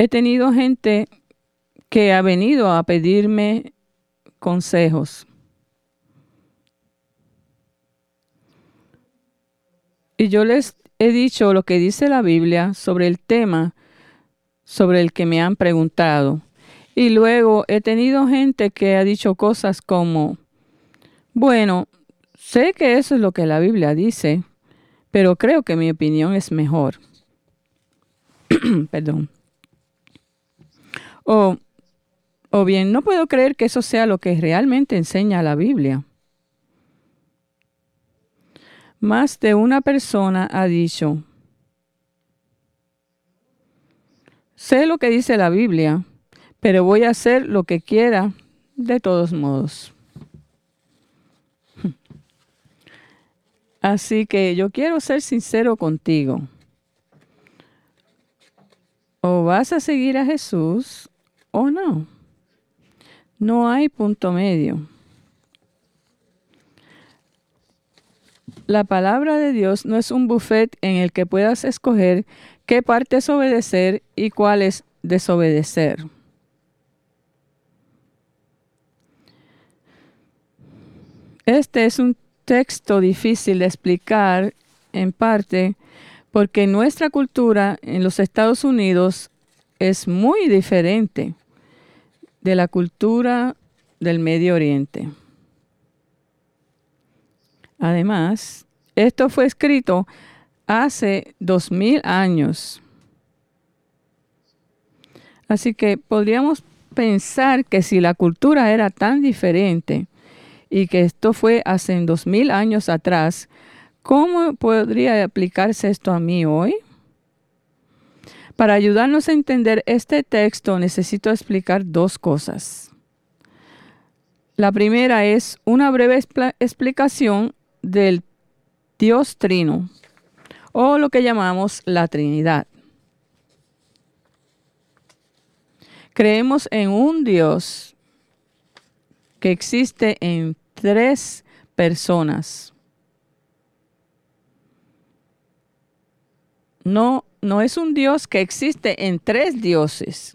He tenido gente que ha venido a pedirme consejos. Y yo les he dicho lo que dice la Biblia sobre el tema sobre el que me han preguntado. Y luego he tenido gente que ha dicho cosas como, bueno, sé que eso es lo que la Biblia dice, pero creo que mi opinión es mejor. Perdón. O bien, no puedo creer que eso sea lo que realmente enseña la Biblia. Más de una persona ha dicho, sé lo que dice la Biblia, pero voy a hacer lo que quiera de todos modos. Así que yo quiero ser sincero contigo. O vas a seguir a Jesús o no. No hay punto medio. La palabra de Dios no es un buffet en el que puedas escoger qué partes obedecer y cuáles desobedecer. Este es un texto difícil de explicar en parte porque nuestra cultura en los Estados Unidos es muy diferente de la cultura del Medio Oriente. Además, esto fue escrito hace 2000 años. Así que podríamos pensar que si la cultura era tan diferente y que esto fue hace 2000 años atrás, ¿cómo podría aplicarse esto a mí hoy? Para ayudarnos a entender este texto necesito explicar dos cosas. La primera es una breve explicación del Dios Trino, o lo que llamamos la Trinidad. Creemos en un Dios que existe en 3 personas. No es un Dios que existe en 3 dioses.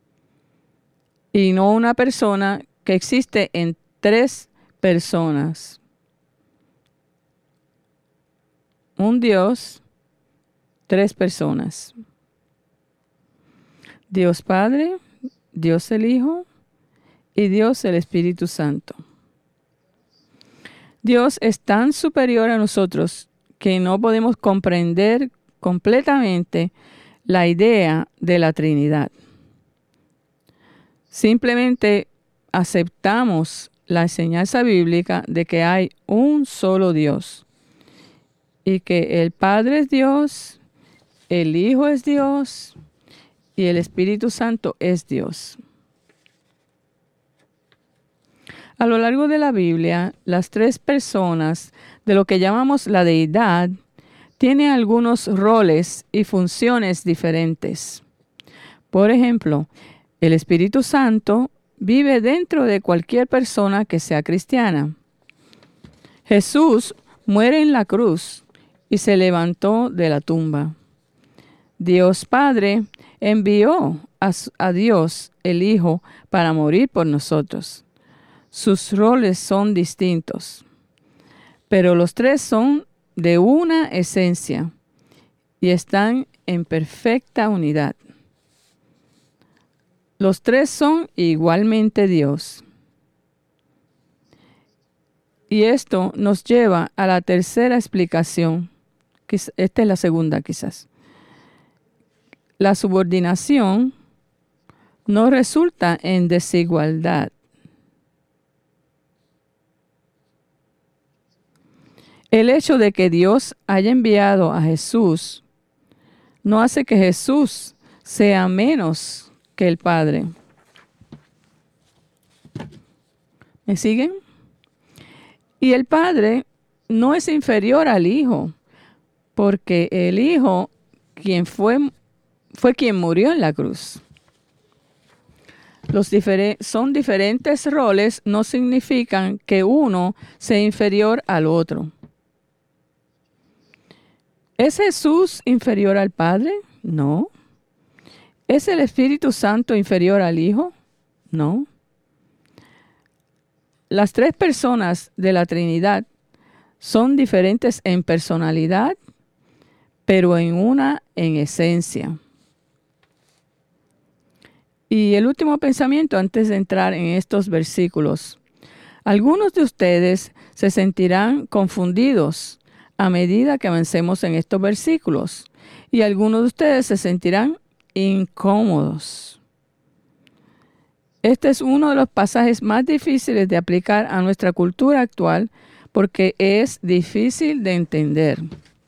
Y no una persona que existe en 3 personas. Un Dios, 3 personas. Dios Padre, Dios el Hijo y Dios el Espíritu Santo. Dios es tan superior a nosotros que no podemos comprender completamente la idea de la Trinidad. Simplemente aceptamos la enseñanza bíblica de que hay un solo Dios y que el Padre es Dios, el Hijo es Dios y el Espíritu Santo es Dios. A lo largo de la Biblia, las 3 personas de lo que llamamos la deidad tienen algunos roles y funciones diferentes. Por ejemplo, el Espíritu Santo vive dentro de cualquier persona que sea cristiana. Jesús muere en la cruz y se levantó de la tumba. Dios Padre envió a Dios el Hijo para morir por nosotros. Sus roles son distintos, pero los 3 son de una esencia y están en perfecta unidad. Los 3 son igualmente Dios. Y esto nos lleva a la tercera explicación. Esta es la segunda quizás. La subordinación no resulta en desigualdad. El hecho de que Dios haya enviado a Jesús no hace que Jesús sea menos que el Padre. ¿Me siguen? Y el Padre no es inferior al Hijo, porque el Hijo fue quien murió en la cruz. Son diferentes roles, no significan que uno sea inferior al otro. ¿Es Jesús inferior al Padre? No. ¿Es el Espíritu Santo inferior al Hijo? No. Las tres personas de la Trinidad son diferentes en personalidad, pero en esencia. Y el último pensamiento antes de entrar en estos versículos. Algunos de ustedes se sentirán confundidos a medida que avancemos en estos versículos, y algunos de ustedes se sentirán incómodos. Este es uno de los pasajes más difíciles de aplicar a nuestra cultura actual porque es difícil de entender.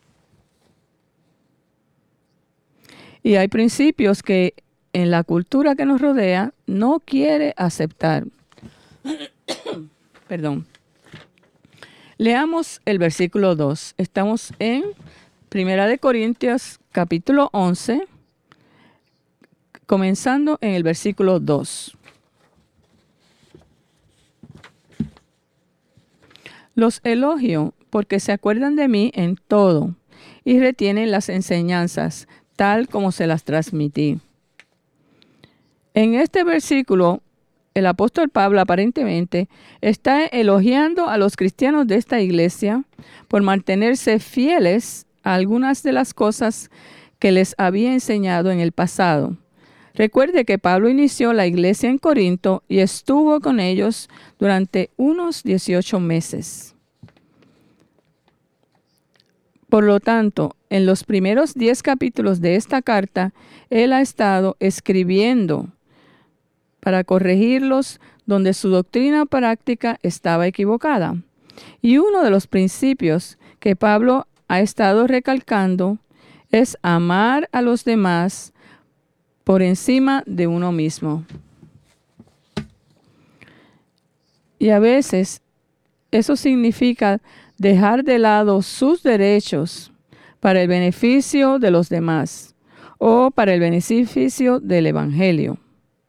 Y hay principios que en la cultura que nos rodea no quiere aceptar. Perdón. Leamos el versículo 2. Estamos en 1 Corintios capítulo 11, comenzando en el versículo 2. Los elogio porque se acuerdan de mí en todo y retienen las enseñanzas tal como se las transmití. En este versículo, el apóstol Pablo aparentemente está elogiando a los cristianos de esta iglesia por mantenerse fieles a algunas de las cosas que les había enseñado en el pasado. Recuerde que Pablo inició la iglesia en Corinto y estuvo con ellos durante unos 18 meses. Por lo tanto, en los primeros 10 capítulos de esta carta, él ha estado escribiendo para corregirlos donde su doctrina práctica estaba equivocada. Y uno de los principios que Pablo ha estado recalcando es amar a los demás por encima de uno mismo. Y a veces eso significa dejar de lado sus derechos para el beneficio de los demás o para el beneficio del Evangelio.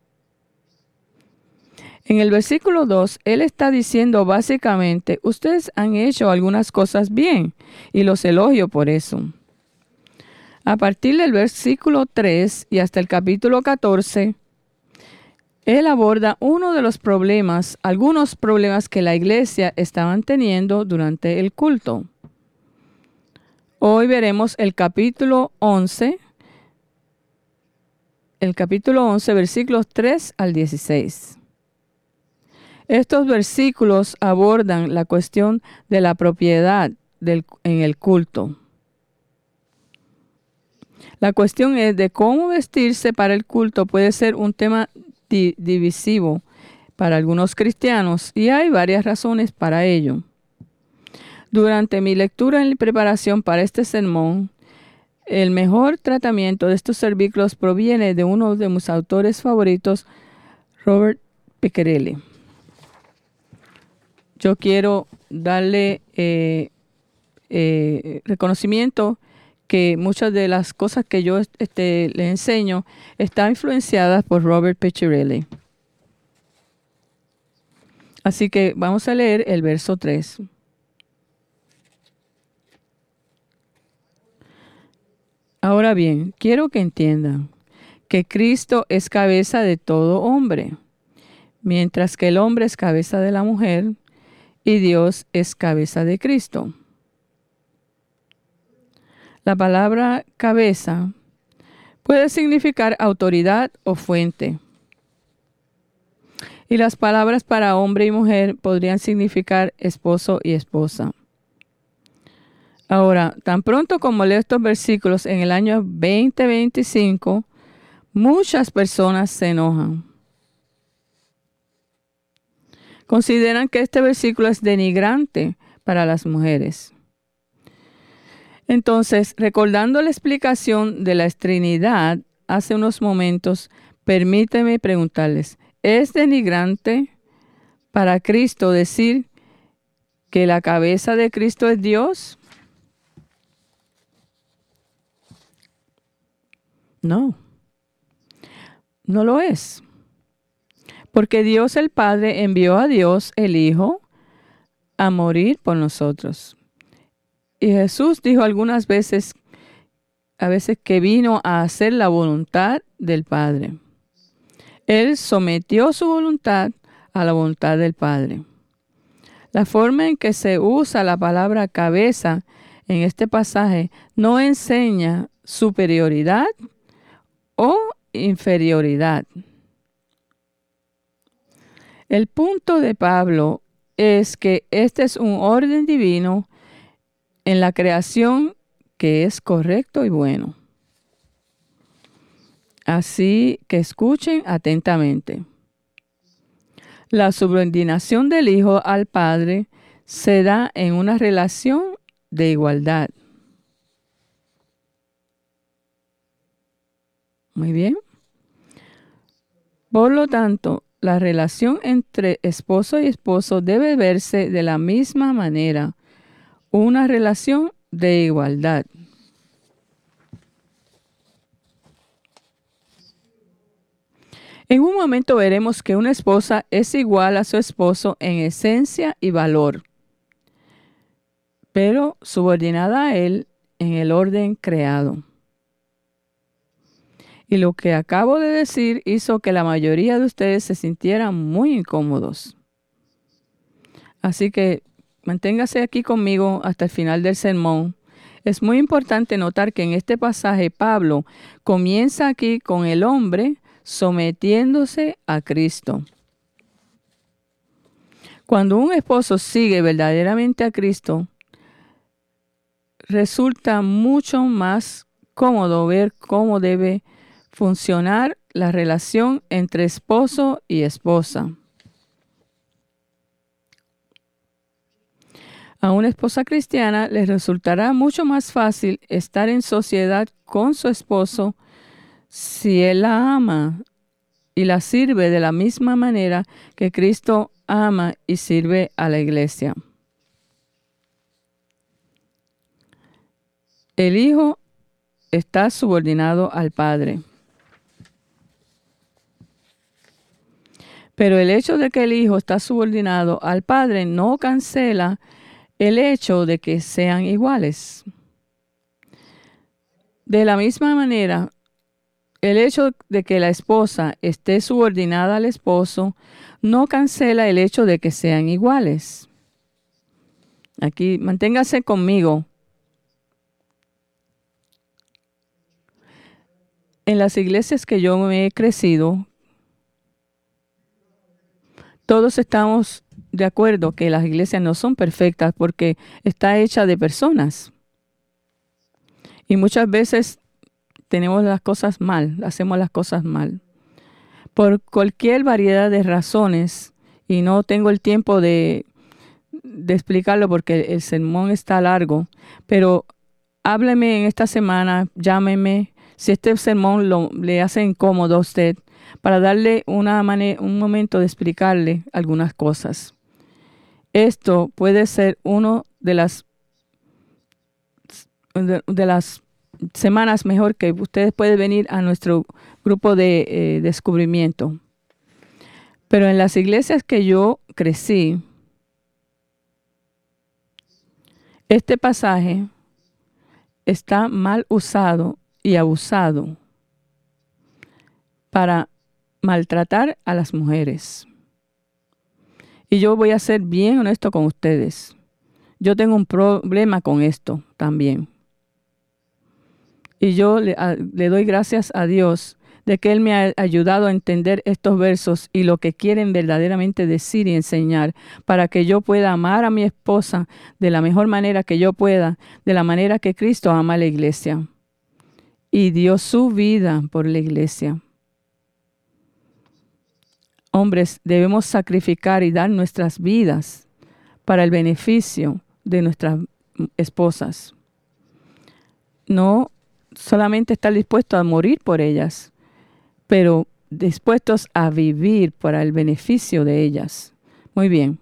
En el versículo 2, él está diciendo básicamente, ustedes han hecho algunas cosas bien y los elogio por eso. A partir del versículo 3 y hasta el capítulo 14, él aborda algunos problemas que la iglesia estaban teniendo durante el culto. Hoy veremos el capítulo 11, versículos 3 al 16. Estos versículos abordan la cuestión de la propiedad en el culto. La cuestión es de cómo vestirse para el culto puede ser un tema divisivo para algunos cristianos y hay varias razones para ello. Durante mi lectura en preparación para este sermón, el mejor tratamiento de estos versículos proviene de uno de mis autores favoritos, Robert Piccirilli. Yo quiero darle reconocimiento que muchas de las cosas que yo le enseño están influenciadas por Robert Piccirilli. Así que vamos a leer el verso 3. Ahora bien, quiero que entiendan que Cristo es cabeza de todo hombre, mientras que el hombre es cabeza de la mujer y Dios es cabeza de Cristo. La palabra cabeza puede significar autoridad o fuente. Y las palabras para hombre y mujer podrían significar esposo y esposa. Ahora, tan pronto como leo estos versículos en el año 2025, muchas personas se enojan. Consideran que este versículo es denigrante para las mujeres. Entonces, recordando la explicación de la Trinidad hace unos momentos, permíteme preguntarles, ¿es denigrante para Cristo decir que la cabeza de Cristo es Dios? No, no lo es. Porque Dios el Padre envió a Dios el Hijo a morir por nosotros. Y Jesús dijo algunas veces a veces que vino a hacer la voluntad del Padre. Él sometió su voluntad a la voluntad del Padre. La forma en que se usa la palabra cabeza en este pasaje no enseña superioridad o inferioridad. El punto de Pablo es que este es un orden divino en la creación que es correcto y bueno. Así que escuchen atentamente. La subordinación del Hijo al Padre se da en una relación de igualdad. Muy bien. Por lo tanto, la relación entre esposo y esposo debe verse de la misma manera, una relación de igualdad. En un momento veremos que una esposa es igual a su esposo en esencia y valor, pero subordinada a él en el orden creado. Y lo que acabo de decir hizo que la mayoría de ustedes se sintieran muy incómodos. Así que manténgase aquí conmigo hasta el final del sermón. Es muy importante notar que en este pasaje Pablo comienza aquí con el hombre sometiéndose a Cristo. Cuando un esposo sigue verdaderamente a Cristo, resulta mucho más cómodo ver cómo debe funcionar la relación entre esposo y esposa. A una esposa cristiana le resultará mucho más fácil estar en sociedad con su esposo si él la ama y la sirve de la misma manera que Cristo ama y sirve a la iglesia. El Hijo está subordinado al Padre. Pero el hecho de que el Hijo está subordinado al Padre no cancela el hecho de que sean iguales. De la misma manera, el hecho de que la esposa esté subordinada al esposo no cancela el hecho de que sean iguales. Aquí, manténgase conmigo. En las iglesias que yo me he crecido, todos estamos de acuerdo que las iglesias no son perfectas porque está hecha de personas. Y muchas veces tenemos las cosas mal, hacemos las cosas mal. Por cualquier variedad de razones, y no tengo el tiempo de explicarlo porque el sermón está largo, pero hábleme en esta semana, llámeme, si este sermón le hace incómodo a usted, para darle un momento de explicarle algunas cosas. Esto puede ser uno de las semanas mejor que ustedes pueden venir a nuestro grupo de descubrimiento. Pero en las iglesias que yo crecí, este pasaje está mal usado y abusado para maltratar a las mujeres. Y yo voy a ser bien honesto con ustedes. Yo tengo un problema con esto también. Y yo le doy gracias a Dios de que Él me ha ayudado a entender estos versos y lo que quieren verdaderamente decir y enseñar para que yo pueda amar a mi esposa de la mejor manera que yo pueda, de la manera que Cristo ama a la iglesia. Y dio su vida por la iglesia. Hombres, debemos sacrificar y dar nuestras vidas para el beneficio de nuestras esposas. No solamente estar dispuestos a morir por ellas, pero dispuestos a vivir para el beneficio de ellas. Muy bien.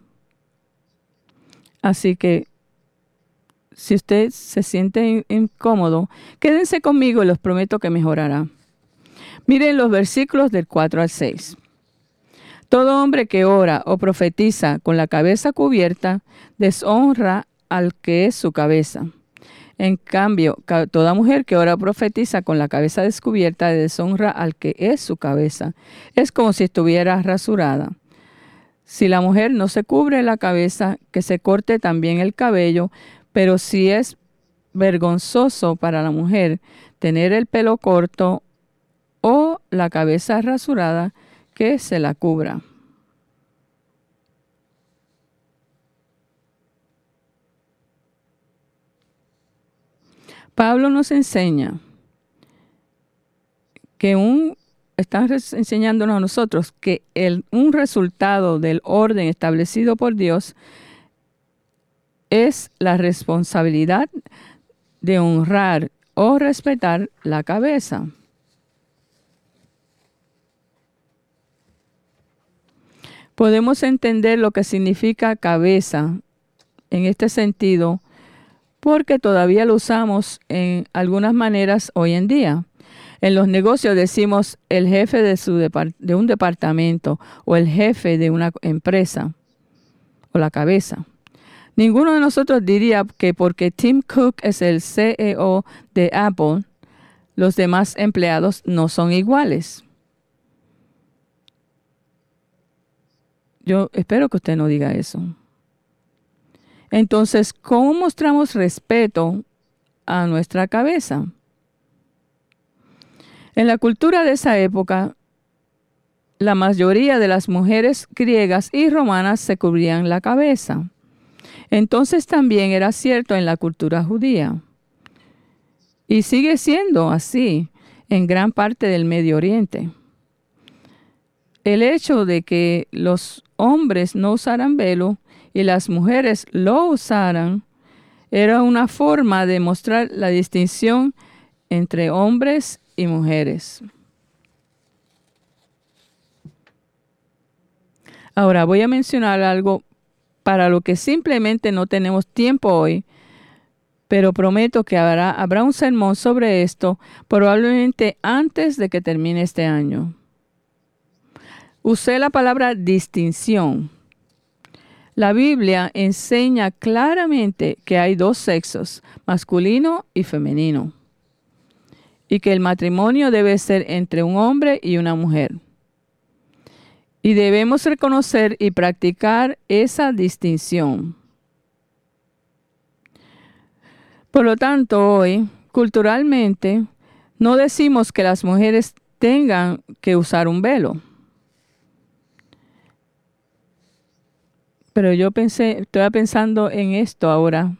Así que, si usted se siente incómodo, quédense conmigo y les prometo que mejorará. Miren los versículos del 4 al 6. Todo hombre que ora o profetiza con la cabeza cubierta deshonra al que es su cabeza, En cambio, toda mujer que ora profetiza con la cabeza descubierta deshonra al que es su cabeza. Es como si estuviera rasurada. Si la mujer no se cubre la cabeza, que se corte también el cabello, pero si es vergonzoso para la mujer tener el pelo corto o la cabeza rasurada, que se la cubra. Pablo nos enseña que están enseñándonos a nosotros que un resultado del orden establecido por Dios es la responsabilidad de honrar o respetar la cabeza. Podemos entender lo que significa cabeza en este sentido porque todavía lo usamos en algunas maneras hoy en día. En los negocios decimos el jefe de un departamento o el jefe de una empresa o la cabeza. Ninguno de nosotros diría que porque Tim Cook es el CEO de Apple, los demás empleados no son iguales. Yo espero que usted no diga eso. Entonces, ¿cómo mostramos respeto a nuestra cabeza? En la cultura de esa época, la mayoría de las mujeres griegas y romanas se cubrían la cabeza. Entonces también era cierto en la cultura judía. Y sigue siendo así en gran parte del Medio Oriente. El hecho de que los hombres no usaran velo y las mujeres lo usaran era una forma de mostrar la distinción entre hombres y mujeres. Ahora voy a mencionar algo para lo que simplemente no tenemos tiempo hoy, pero prometo que habrá un sermón sobre esto probablemente antes de que termine este año. Usé la palabra distinción. La Biblia enseña claramente que hay dos sexos, masculino y femenino, y que el matrimonio debe ser entre un hombre y una mujer. Y debemos reconocer y practicar esa distinción. Por lo tanto, hoy, culturalmente, no decimos que las mujeres tengan que usar un velo. Pero estoy pensando en esto ahora.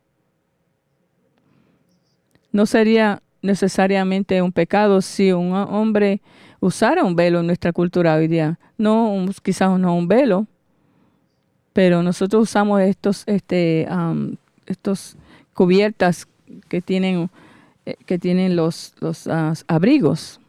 No sería necesariamente un pecado si un hombre usara un velo en nuestra cultura hoy día. Quizás no un velo, pero nosotros usamos estos cubiertas que tienen los abrigos.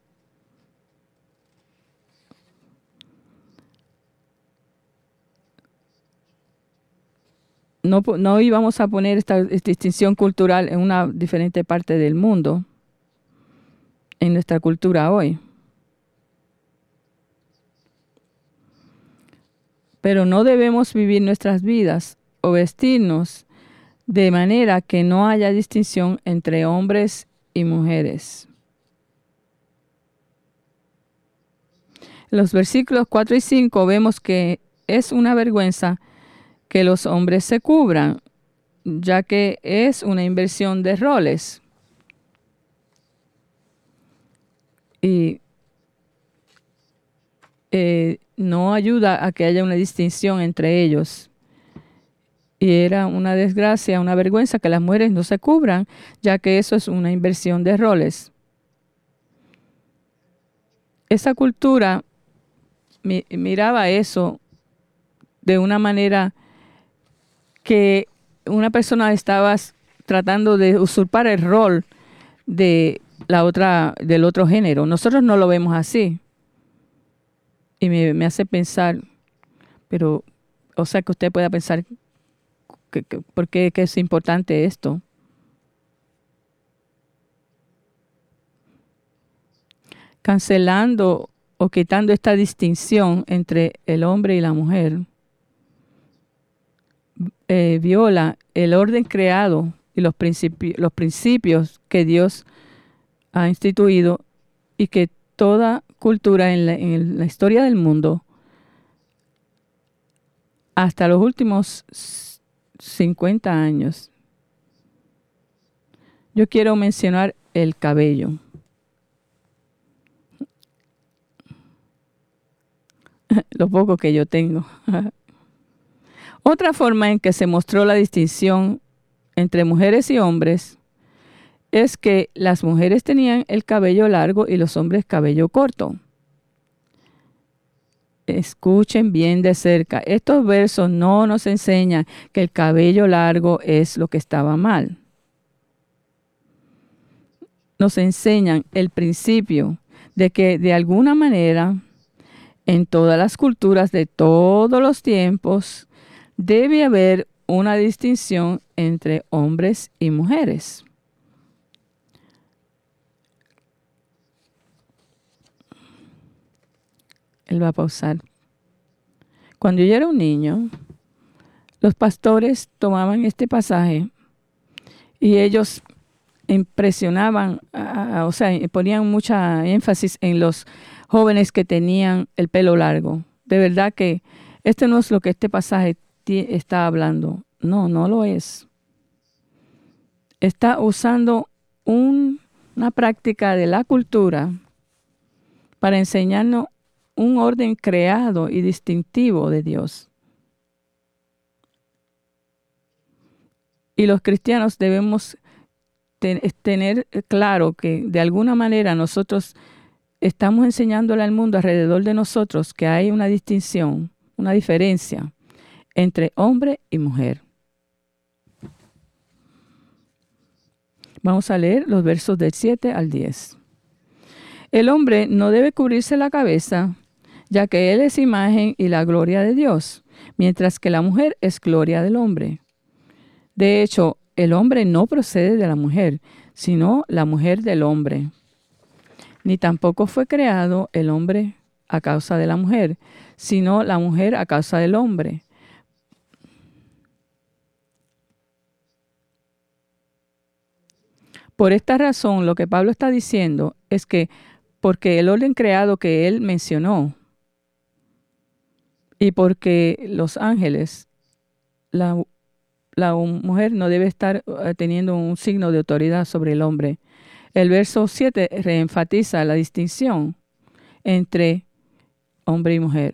No íbamos a poner esta distinción cultural en una diferente parte del mundo, en nuestra cultura hoy. Pero no debemos vivir nuestras vidas o vestirnos de manera que no haya distinción entre hombres y mujeres. En los versículos 4 y 5 vemos que es una vergüenza que los hombres se cubran, ya que es una inversión de roles. Y no ayuda a que haya una distinción entre ellos. Y era una desgracia, una vergüenza que las mujeres no se cubran, ya que eso es una inversión de roles. Esa cultura miraba eso de una manera que una persona estaba tratando de usurpar el rol del otro género. Nosotros no lo vemos así. Y me hace pensar, pero, o sea, que usted pueda pensar por qué que es importante esto. Cancelando o quitando esta distinción entre el hombre y la mujer, viola el orden creado y los principios que Dios ha instituido y que toda cultura en la historia del mundo, hasta los últimos 50 años, yo quiero mencionar el cabello. Lo poco que yo tengo. Otra forma en que se mostró la distinción entre mujeres y hombres es que las mujeres tenían el cabello largo y los hombres cabello corto. Escuchen bien de cerca. Estos versos no nos enseñan que el cabello largo es lo que estaba mal. Nos enseñan el principio de que de alguna manera en todas las culturas de todos los tiempos debe haber una distinción entre hombres y mujeres. Él va a pausar. Cuando yo era un niño, los pastores tomaban este pasaje y ellos impresionaban, o sea, ponían mucha énfasis en los jóvenes que tenían el pelo largo. De verdad que este no es lo que este pasaje está hablando. No, no lo es. Está usando una práctica de la cultura para enseñarnos un orden creado y distintivo de Dios. Y los cristianos debemos tener claro que de alguna manera nosotros estamos enseñándole al mundo alrededor de nosotros que hay una distinción, una diferencia entre hombre y mujer. Vamos a leer los versos del 7 al 10. El hombre no debe cubrirse la cabeza, ya que él es imagen y la gloria de Dios, mientras que la mujer es gloria del hombre. De hecho, el hombre no procede de la mujer, sino la mujer del hombre. Ni tampoco fue creado el hombre a causa de la mujer, sino la mujer a causa del hombre. Por esta razón, lo que Pablo está diciendo es que porque el orden creado que él mencionó y porque los ángeles, la mujer no debe estar teniendo un signo de autoridad sobre el hombre. El verso 7 reenfatiza la distinción entre hombre y mujer.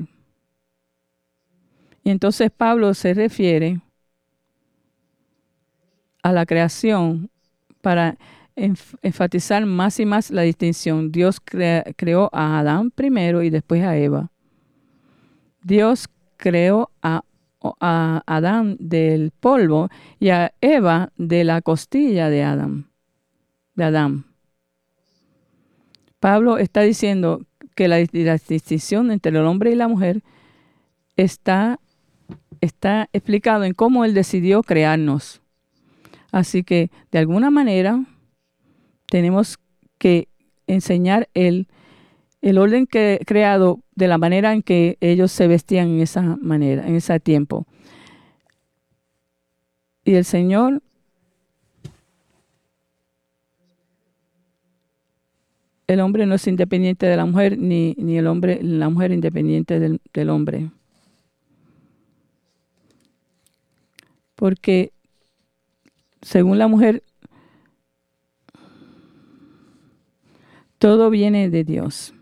Y entonces Pablo se refiere a la creación para enfatizar más y más la distinción. Dios creó a Adán primero y después a Eva. Dios creó a Adán del polvo y a Eva de la costilla de Adán. Pablo está diciendo que la distinción entre el hombre y la mujer está explicado en cómo él decidió crearnos. Así que, de alguna manera, tenemos que enseñar el orden creado de la manera en que ellos se vestían en esa manera, en ese tiempo. Y el Señor el hombre no es independiente de la mujer, ni la mujer independiente del hombre. Porque según la mujer, todo viene de Dios.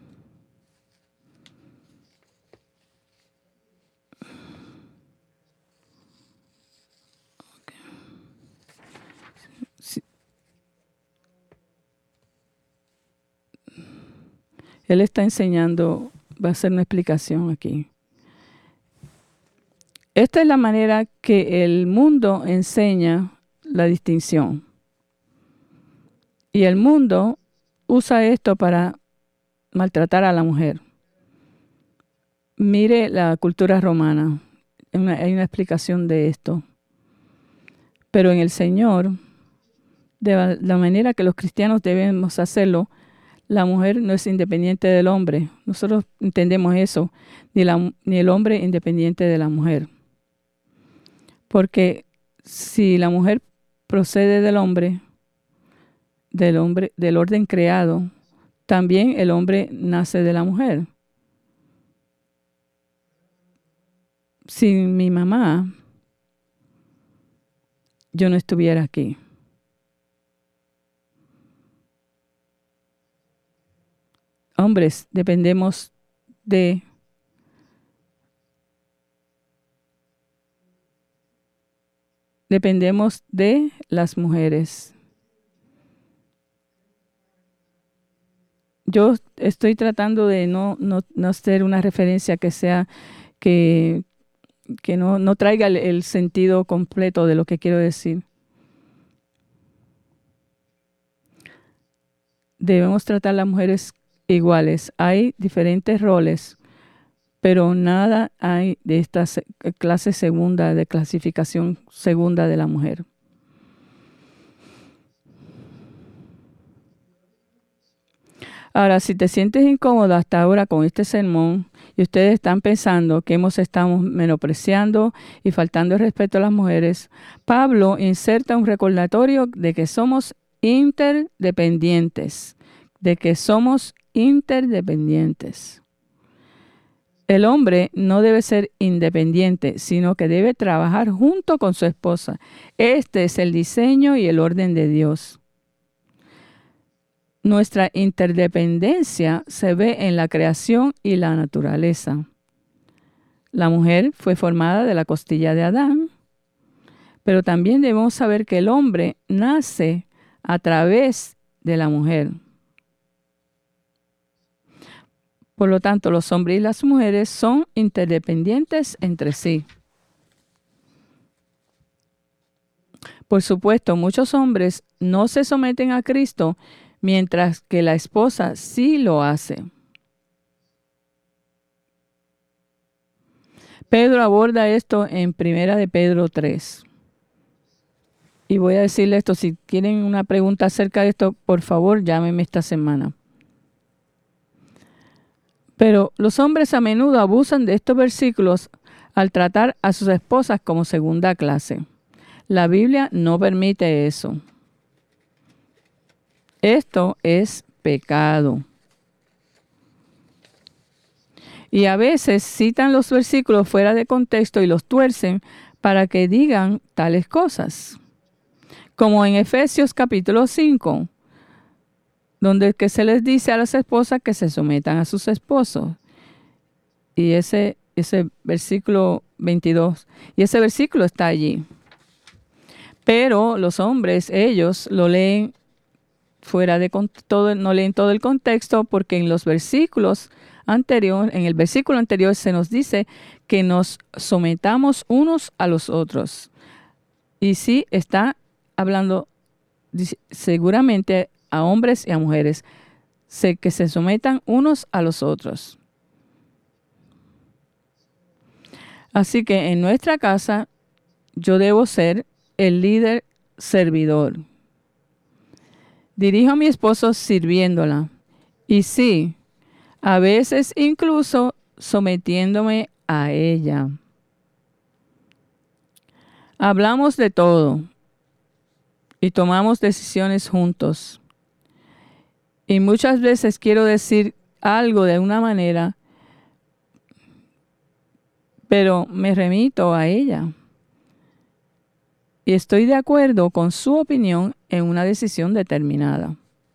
Él está enseñando, va a hacer una explicación aquí. Esta es la manera que el mundo enseña la distinción. Y el mundo usa esto para maltratar a la mujer. Mire la cultura romana. Hay una explicación de esto. Pero en el Señor, de la manera que los cristianos debemos hacerlo, la mujer no es independiente del hombre. Nosotros entendemos eso, ni el hombre independiente de la mujer. Porque si la mujer procede del orden creado. También el hombre nace de la mujer. Sin mi mamá, yo no estuviera aquí. Hombres, dependemos de las mujeres. Yo estoy tratando de no ser una referencia que sea que no traiga el sentido completo de lo que quiero decir. Debemos tratar a las mujeres iguales. Hay diferentes roles, pero nada hay de esta clase segunda, de clasificación segunda de la mujer. Ahora, si te sientes incómoda hasta ahora con este sermón y ustedes están pensando que estamos menospreciando y faltando el respeto a las mujeres, Pablo inserta un recordatorio de que somos interdependientes, El hombre no debe ser independiente, sino que debe trabajar junto con su esposa. Este es el diseño y el orden de Dios. Nuestra interdependencia se ve en la creación y la naturaleza. La mujer fue formada de la costilla de Adán, pero también debemos saber que el hombre nace a través de la mujer. Por lo tanto, los hombres y las mujeres son interdependientes entre sí. Por supuesto, muchos hombres no se someten a Cristo, mientras que la esposa sí lo hace. Pedro aborda esto en 1 de Pedro 3. Y voy a decirle esto, si tienen una pregunta acerca de esto, por favor, llámenme esta semana. Pero los hombres a menudo abusan de estos versículos al tratar a sus esposas como segunda clase. La Biblia no permite eso. Esto es pecado. Y a veces citan los versículos fuera de contexto y los tuercen para que digan tales cosas. Como en Efesios capítulo 5, donde que se les dice a las esposas que se sometan a sus esposos. Y ese versículo 22, y ese versículo está allí. Pero los hombres, ellos lo leen fuera de todo, no leen todo el contexto, porque en los versículos anteriores, en el versículo anterior se nos dice que nos sometamos unos a los otros. Y sí está hablando seguramente a hombres y a mujeres, que se sometan unos a los otros. Así que en nuestra casa yo debo ser el líder servidor. Dirijo a mi esposo sirviéndola. Y sí, a veces incluso sometiéndome a ella. Hablamos de todo y tomamos decisiones juntos. Y muchas veces quiero decir algo de una manera, pero me remito a ella. Y estoy de acuerdo con su opinión en una decisión determinada.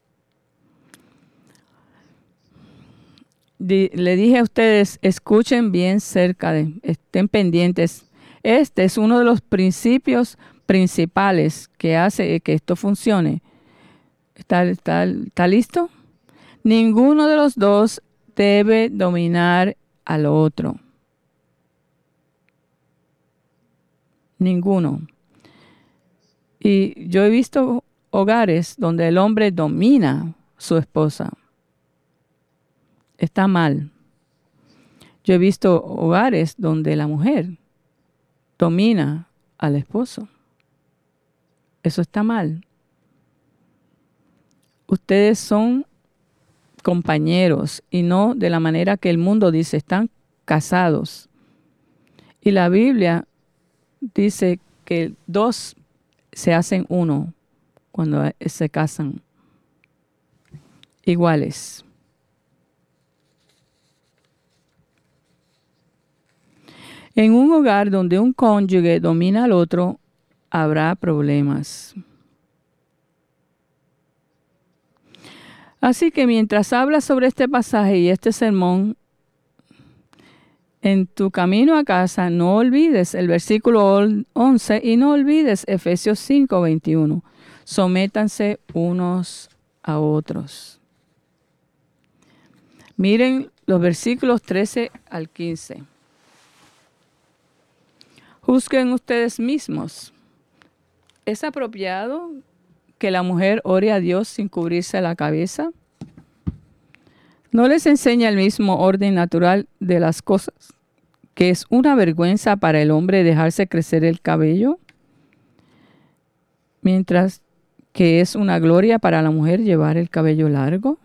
Le dije a ustedes, escuchen bien estén pendientes. Este es uno de los principios principales que hace que esto funcione. ¿Está listo? Ninguno de los dos debe dominar al otro. Ninguno. Y yo he visto hogares donde el hombre domina a su esposa. Está mal. Yo he visto hogares donde la mujer domina al esposo. Eso está mal. Ustedes son compañeros y no de la manera que el mundo dice, están casados. Y la Biblia dice que dos se hacen uno cuando se casan, iguales. En un hogar donde un cónyuge domina al otro, habrá problemas. Así que mientras hablas sobre este pasaje y este sermón, en tu camino a casa, no olvides el versículo 11 y no olvides Efesios 5:21. Sométanse unos a otros. Miren los versículos 13 al 15. Juzguen ustedes mismos. ¿Es apropiado que la mujer ore a Dios sin cubrirse la cabeza? ¿No les enseña el mismo orden natural de las cosas, que es una vergüenza para el hombre dejarse crecer el cabello, mientras que es una gloria para la mujer llevar el cabello largo?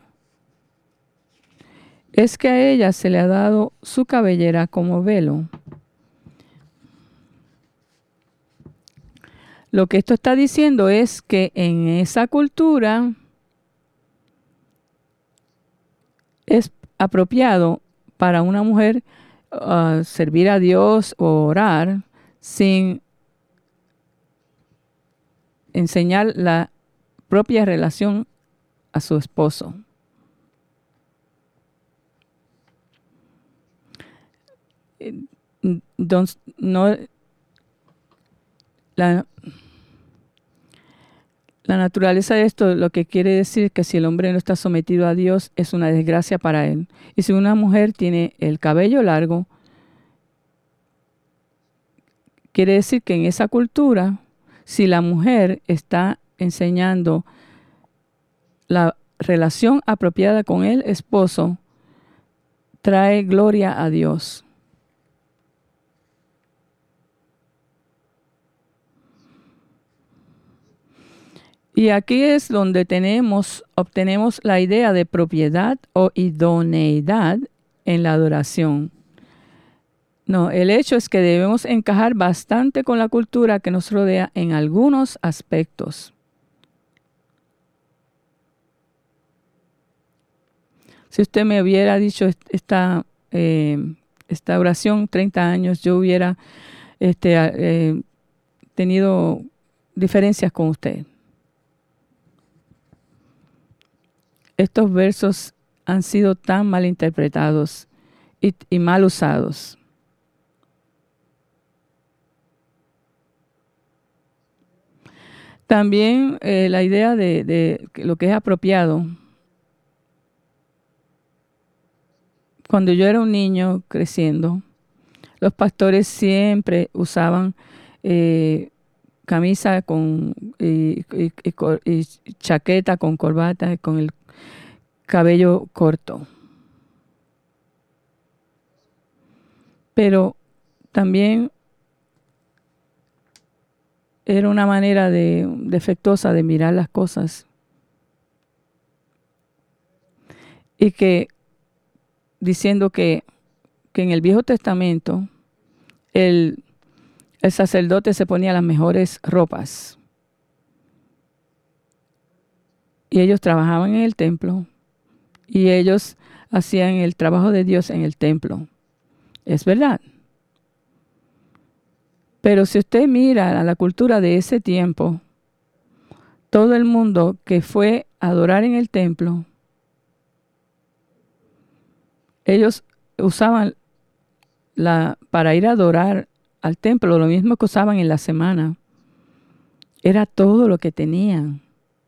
Es que a ella se le ha dado su cabellera como velo. Lo que esto está diciendo es que en esa cultura es apropiado para una mujer servir a Dios o orar sin enseñar la propia relación a su esposo. La naturaleza de esto lo que quiere decir que si el hombre no está sometido a Dios es una desgracia para él. Y si una mujer tiene el cabello largo, quiere decir que en esa cultura, si la mujer está enseñando la relación apropiada con el esposo, trae gloria a Dios. Y aquí es donde obtenemos la idea de propiedad o idoneidad en la adoración. No, el hecho es que debemos encajar bastante con la cultura que nos rodea en algunos aspectos. Si usted me hubiera dicho esta oración 30 años, yo hubiera tenido diferencias con usted. Estos versos han sido tan mal interpretados y mal usados. También la idea de lo que es apropiado. Cuando yo era un niño creciendo, los pastores siempre usaban camisa y chaqueta con corbata, con el cabello corto. Pero también era una manera defectuosa de mirar las cosas. Y que diciendo que en el Viejo Testamento el sacerdote se ponía las mejores ropas. Y ellos trabajaban en el templo. Y ellos hacían el trabajo de Dios en el templo. Es verdad. Pero si usted mira a la cultura de ese tiempo, todo el mundo que fue a adorar en el templo, ellos usaban para ir a adorar al templo lo mismo que usaban en la semana. Era todo lo que tenían.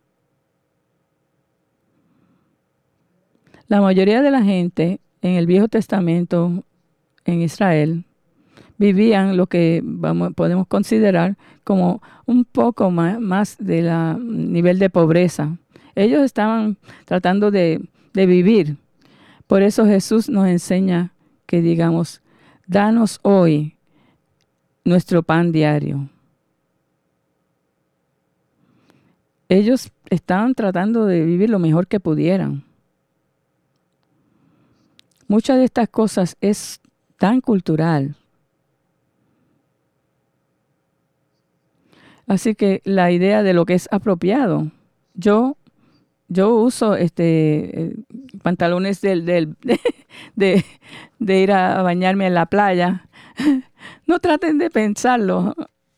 La mayoría de la gente en el Viejo Testamento en Israel vivían lo que podemos considerar como un poco más del nivel de pobreza. Ellos estaban tratando de vivir. Por eso Jesús nos enseña que digamos, danos hoy nuestro pan diario. Ellos estaban tratando de vivir lo mejor que pudieran. Muchas de estas cosas es tan cultural. Así que la idea de lo que es apropiado. Yo uso pantalones de, de ir a bañarme en la playa. No traten de pensarlo.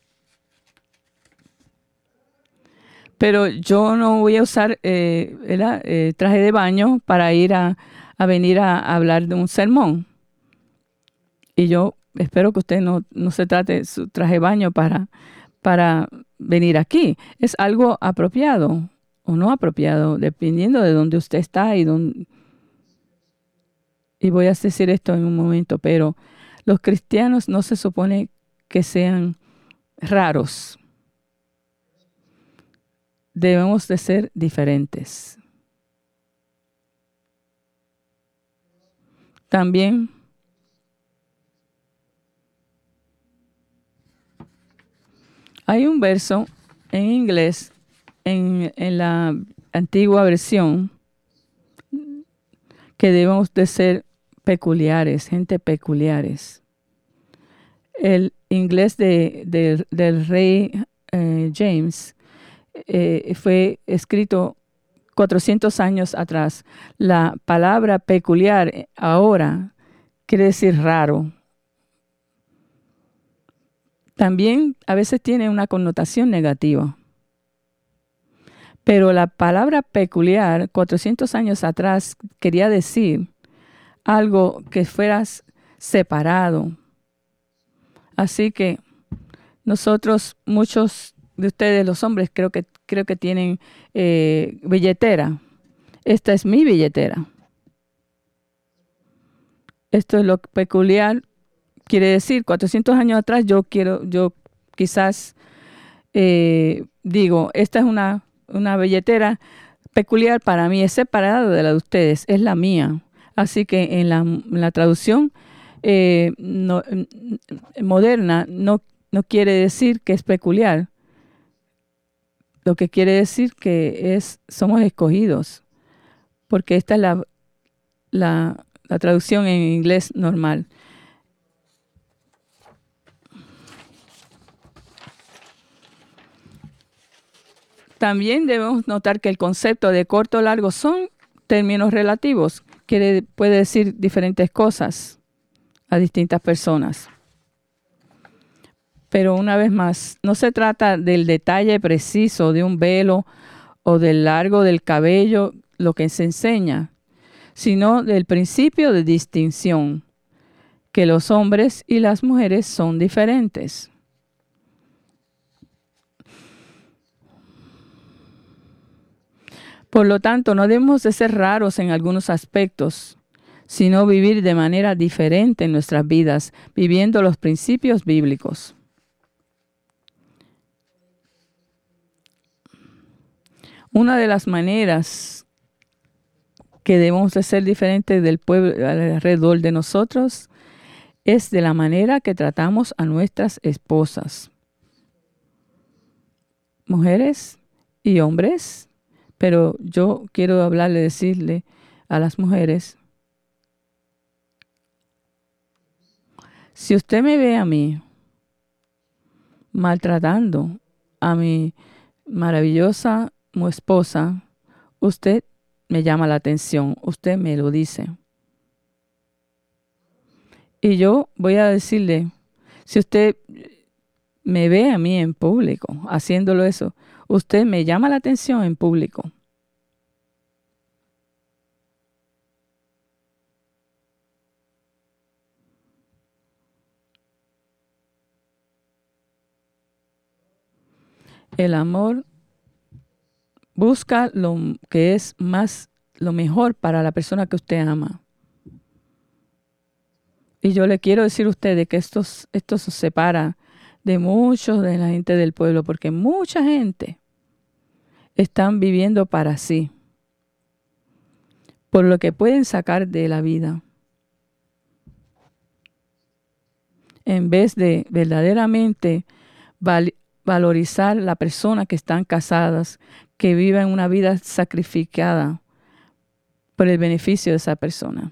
Pero yo no voy a usar traje de baño para ir a venir a hablar de un sermón. Y yo espero que usted no se trate su traje de baño para venir aquí. Es algo apropiado o no apropiado, dependiendo de dónde usted está y voy a decir esto en un momento, pero los cristianos no se supone que sean raros. Debemos de ser diferentes. También hay un verso en inglés, en la antigua versión, que debemos de ser peculiares, gente peculiares. El inglés del rey James fue escrito 400 años atrás. La palabra peculiar ahora quiere decir raro. También a veces tiene una connotación negativa. Pero la palabra peculiar 400 años atrás quería decir algo que fueras separado. Así que nosotros, muchos de ustedes, los hombres, creo que tienen billetera. Esta es mi billetera. Esto es lo peculiar. Quiere decir, 400 años atrás yo quizás digo, esta es una billetera peculiar para mí, es separada de la de ustedes, es la mía. Así que en la traducción moderna no quiere decir que es peculiar. Lo que quiere decir que somos escogidos, porque esta es la traducción en inglés normal. También debemos notar que el concepto de corto o largo son términos relativos, puede decir diferentes cosas a distintas personas. Pero una vez más, no se trata del detalle preciso de un velo o del largo del cabello, lo que se enseña, sino del principio de distinción, que los hombres y las mujeres son diferentes. Por lo tanto, no debemos de ser raros en algunos aspectos, sino vivir de manera diferente en nuestras vidas, viviendo los principios bíblicos. Una de las maneras que debemos de ser diferentes del pueblo alrededor de nosotros es de la manera que tratamos a nuestras esposas. Mujeres y hombres, pero yo quiero decirle a las mujeres, si usted me ve a mí maltratando a mi maravillosa esposa, usted me llama la atención, usted me lo dice. Y yo voy a decirle, si usted me ve a mí en público haciéndolo eso, usted me llama la atención en público. El amor busca lo que es lo mejor para la persona que usted ama. Y yo le quiero decir a ustedes que esto se separa de muchos de la gente del pueblo, porque mucha gente están viviendo para sí, por lo que pueden sacar de la vida, en vez de verdaderamente valorizar la persona que están casadas, que vivan una vida sacrificada por el beneficio de esa persona.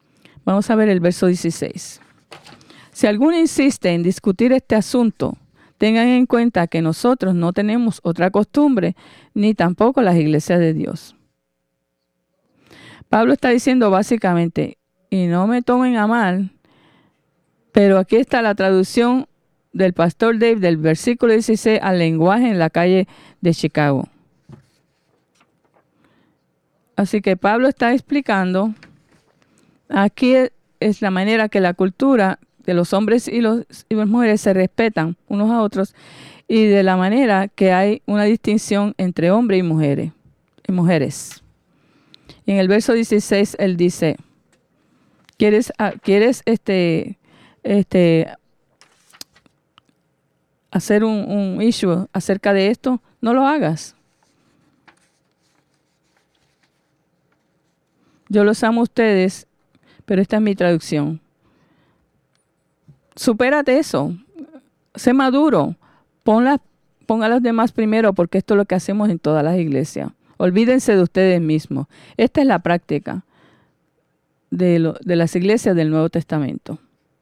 Vamos a ver el verso 16. Si alguno insiste en discutir este asunto, tengan en cuenta que nosotros no tenemos otra costumbre, ni tampoco las iglesias de Dios. Pablo está diciendo básicamente, y no me tomen a mal, pero aquí está la traducción del pastor Dave del versículo 16 al lenguaje en la calle de Chicago. Así que Pablo está explicando, aquí es la manera que la cultura de los hombres y las mujeres se respetan unos a otros y de la manera que hay una distinción entre hombres y mujeres. En el verso 16 él dice, ¿quieres hacer un issue acerca de esto? No lo hagas. Yo los amo a ustedes, pero esta es mi traducción. Supérate eso. Sé maduro. Ponga a los demás primero, porque esto es lo que hacemos en todas las iglesias. Olvídense de ustedes mismos. Esta es la práctica de las iglesias del Nuevo Testamento.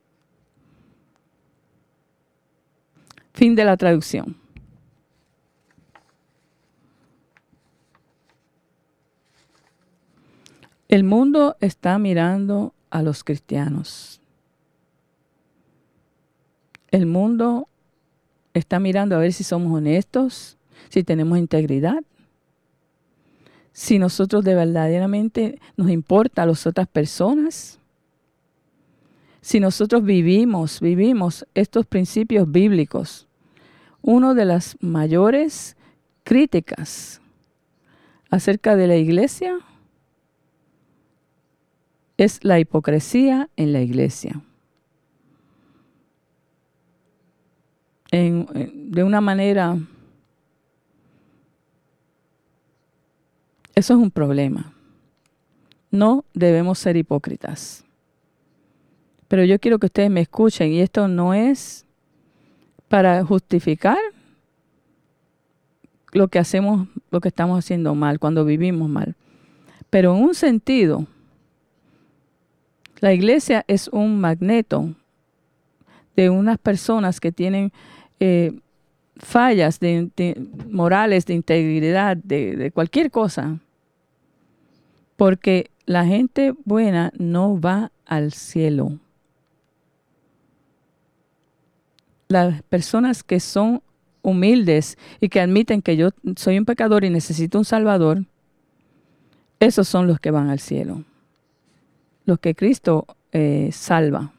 Fin de la traducción. El mundo está mirando a los cristianos. El mundo está mirando a ver si somos honestos, si tenemos integridad, si nosotros de verdaderamente nos importa a las otras personas, si nosotros vivimos estos principios bíblicos. Una de las mayores críticas acerca de la iglesia es la hipocresía en la iglesia. De una manera, eso es un problema. No debemos ser hipócritas. Pero yo quiero que ustedes me escuchen, y esto no es para justificar lo que hacemos, lo que estamos haciendo mal, cuando vivimos mal. Pero en un sentido, la iglesia es un magneto de unas personas que tienen fallas morales, de integridad, de cualquier cosa. Porque la gente buena no va al cielo. Las personas que son humildes y que admiten que yo soy un pecador y necesito un Salvador, esos son los que van al cielo. Los que Cristo salva.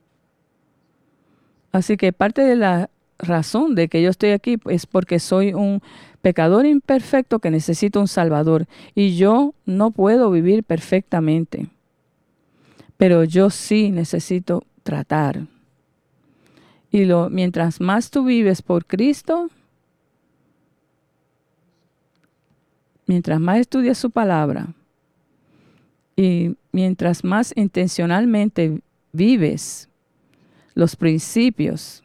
Así que parte de la razón de que yo estoy aquí es porque soy un pecador imperfecto que necesita un Salvador. Y yo no puedo vivir perfectamente. Pero yo sí necesito tratar. Y mientras más tú vives por Cristo, mientras más estudias su palabra, y mientras más intencionalmente vives los principios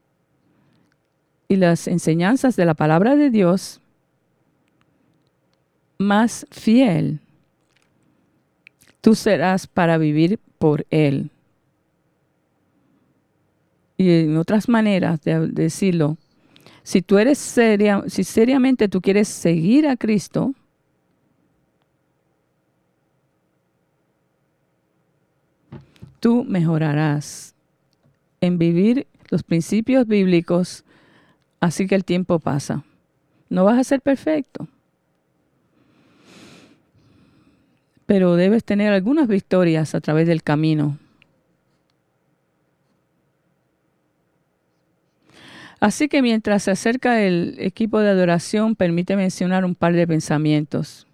y las enseñanzas de la palabra de Dios, más fiel tú serás para vivir por Él. Y en otras maneras de decirlo, si tú eres si seriamente tú quieres seguir a Cristo, tú mejorarás en vivir los principios bíblicos, así que el tiempo pasa. No vas a ser perfecto, pero debes tener algunas victorias a través del camino. Así que mientras se acerca el equipo de adoración, permite mencionar un par de pensamientos.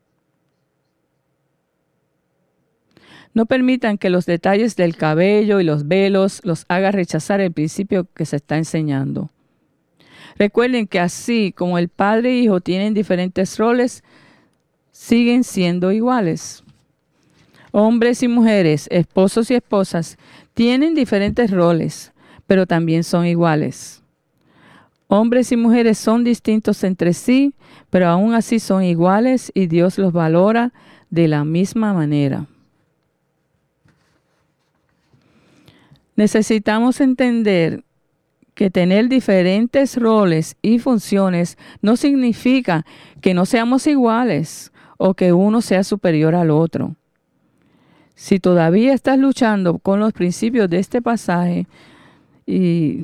No permitan que los detalles del cabello y los velos los haga rechazar el principio que se está enseñando. Recuerden que así como el padre e hijo tienen diferentes roles, siguen siendo iguales. Hombres y mujeres, esposos y esposas, tienen diferentes roles, pero también son iguales. Hombres y mujeres son distintos entre sí, pero aún así son iguales y Dios los valora de la misma manera. Necesitamos entender que tener diferentes roles y funciones no significa que no seamos iguales o que uno sea superior al otro. Si todavía estás luchando con los principios de este pasaje y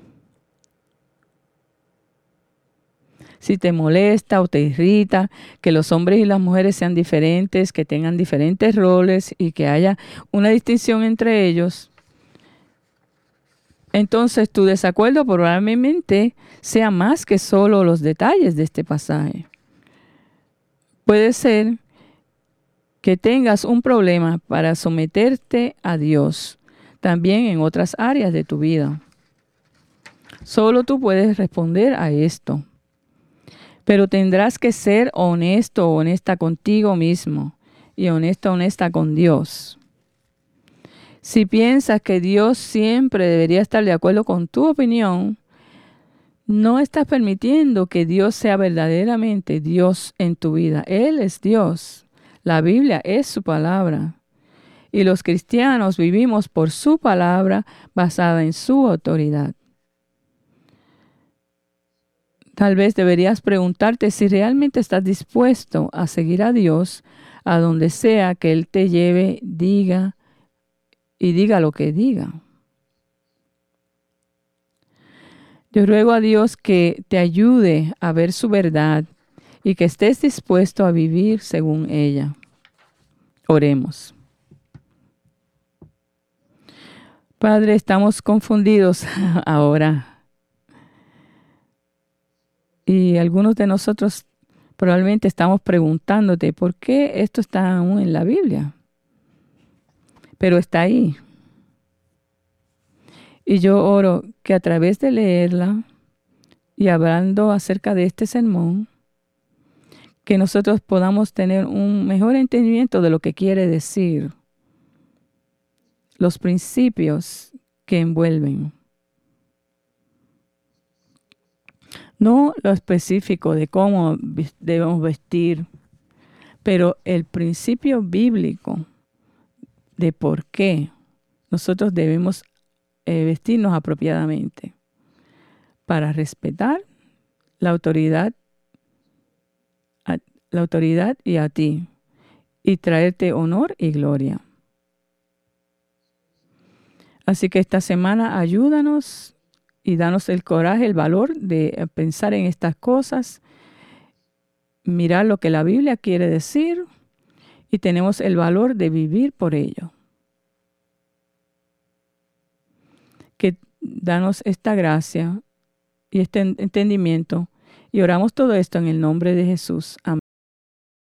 si te molesta o te irrita que los hombres y las mujeres sean diferentes, que tengan diferentes roles y que haya una distinción entre ellos, entonces tu desacuerdo probablemente sea más que solo los detalles de este pasaje. Puede ser que tengas un problema para someterte a Dios, también en otras áreas de tu vida. Solo tú puedes responder a esto. Pero tendrás que ser honesto o honesta contigo mismo y honesta con Dios. Si piensas que Dios siempre debería estar de acuerdo con tu opinión, no estás permitiendo que Dios sea verdaderamente Dios en tu vida. Él es Dios. La Biblia es su palabra. Y los cristianos vivimos por su palabra basada en su autoridad. Tal vez deberías preguntarte si realmente estás dispuesto a seguir a Dios a donde sea que Él te lleve, diga lo que diga. Yo ruego a Dios que te ayude a ver su verdad y que estés dispuesto a vivir según ella. Oremos. Padre, estamos confundidos ahora. Y algunos de nosotros probablemente estamos preguntándote por qué esto está aún en la Biblia. Pero está ahí. Y yo oro que a través de leerla y hablando acerca de este sermón, que nosotros podamos tener un mejor entendimiento de lo que quiere decir, los principios que envuelven. No lo específico de cómo debemos vestir, pero el principio bíblico de por qué nosotros debemos vestirnos apropiadamente para respetar la autoridad y a ti y traerte honor y gloria. Así que esta semana ayúdanos y danos el coraje, el valor de pensar en estas cosas, mirar lo que la Biblia quiere decir y tenemos el valor de vivir por ello. Que danos esta gracia y este entendimiento y oramos todo esto en el nombre de Jesús. Amén.